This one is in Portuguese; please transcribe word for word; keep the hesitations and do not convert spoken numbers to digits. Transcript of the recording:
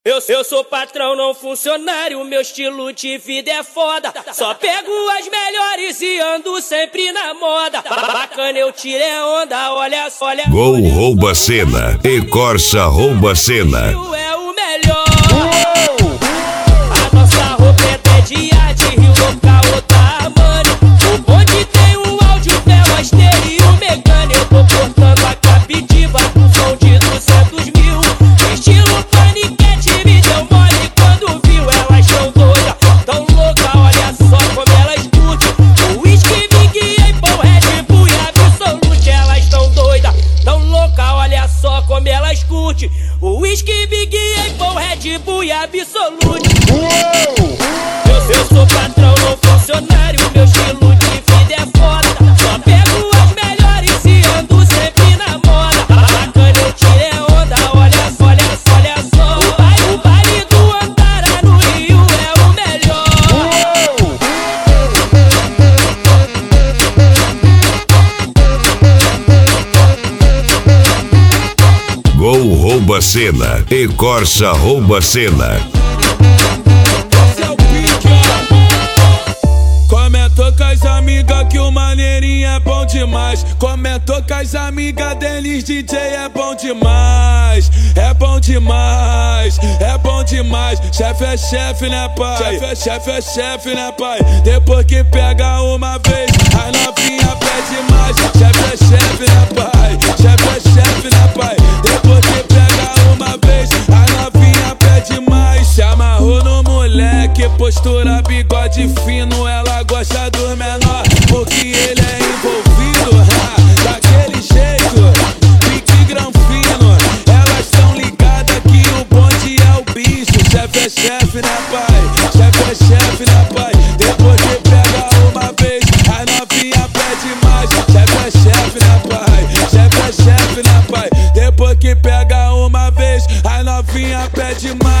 Eu, eu sou patrão, não funcionário, meu estilo de vida é foda. Só pego as melhores e ando sempre na moda. Bacana, eu tirei onda, olha só, olha. Gol rouba cena e Corsa rouba cena. É o melhor. A nossa roupa é até dia de Rio, local outra mano. O bonde tem um áudio, pela estéreo mecânico. Eu tô cortando a captiva com som de duzentos mil. Estilo paniquete, me deu mole quando viu. Elas tão doidas, tão louca, olha só como elas curtem. O whisky, Big Apple, Red Bull e Absolute. Elas tão doidas, tão louca, olha só como elas curtem. O whisky, Big Apple, Red Bull e Absolute. Eu, eu sou patrão, não funcionário, meu estilo de vida é foda. Só pego as melhores e ando sempre na moda. Bacana, eu tirei onda, olha só, olha só, olha só. O baile, o baile do Antara no Rio é o melhor. Gol rouba cena e Corsa rouba cena. Comentou com as amigas que o maneirinho é bom demais. Comentou com as amigas deles, D J é bom demais. É bom demais, é bom demais. Chefe é chefe, né pai? Chefe é chefe, é chefe, né pai? Depois que pega uma vez, a novinha pede mais. Chefe é chefe, né pai? Chefe é chefe, né pai? Depois que pega uma vez, a novinha pede mais. Se amarrou no moleque, postura, bigode fino. Ela gosta do menor, porque ele é envolvido, ha, daquele jeito, pique granfino. Elas tão ligadas que o bonde é o bicho. Chefe é chefe, né pai? Chefe é chefe, né pai? Depois que pega uma vez, a novinha pede mais. Chefe é chefe, né pai? Chefe é chefe, né pai? Depois que pega uma vez, a novinha pede mais.